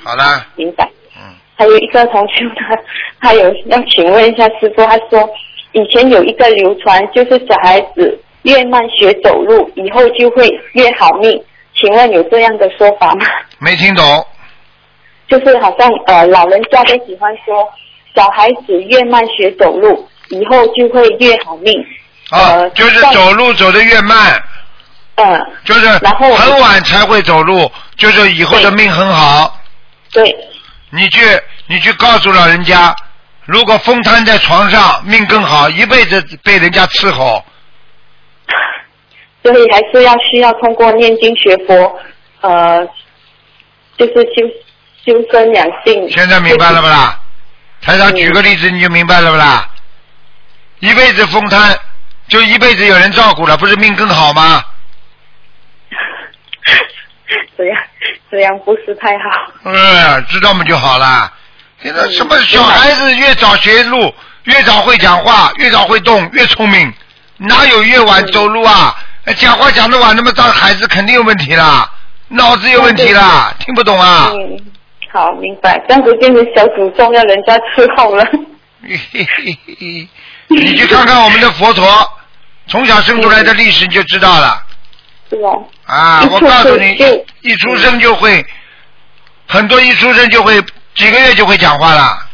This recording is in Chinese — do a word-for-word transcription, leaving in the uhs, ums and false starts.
好了。 明白。 嗯。 还有一个同学他他有要请问一下师傅，他说以前有一个流传，就是小孩子越慢学走路，以后就会越好命，请问有这样的说法吗？ 没听懂。 就是好像呃老人家都喜欢说，小孩子越慢学走路，以后就会越好命。 啊，呃、就是走路走得越慢。 嗯。 就是很晚才会走路，就是以后的命很好。 对。 你去你去告诉老人家，如果风瘫在床上，命更好，一辈子被人家伺候。 所以还是要需要通过念经学佛，呃，就是修修身养性。 现在明白了不啦？台长举个例子你就明白了不啦？嗯、一辈子风瘫，就一辈子有人照顾了，不是命更好吗？ 这样这样不是太好。 嗯，知道嘛就好了。现在什么小孩子越早学路，越早会讲话，越早会动，越聪明，哪有越晚走路啊？嗯、讲话讲得晚，那么当孩子肯定有问题啦，脑子有问题啦，听不懂啊？ 嗯，好，明白。这样子变成小祖宗要人家伺候了。 你去看看我们的佛陀，从小生出来的历史你就知道了。 是哦。 啊，我告诉你，一出生就会，很多一出生就会几个月就会讲话了。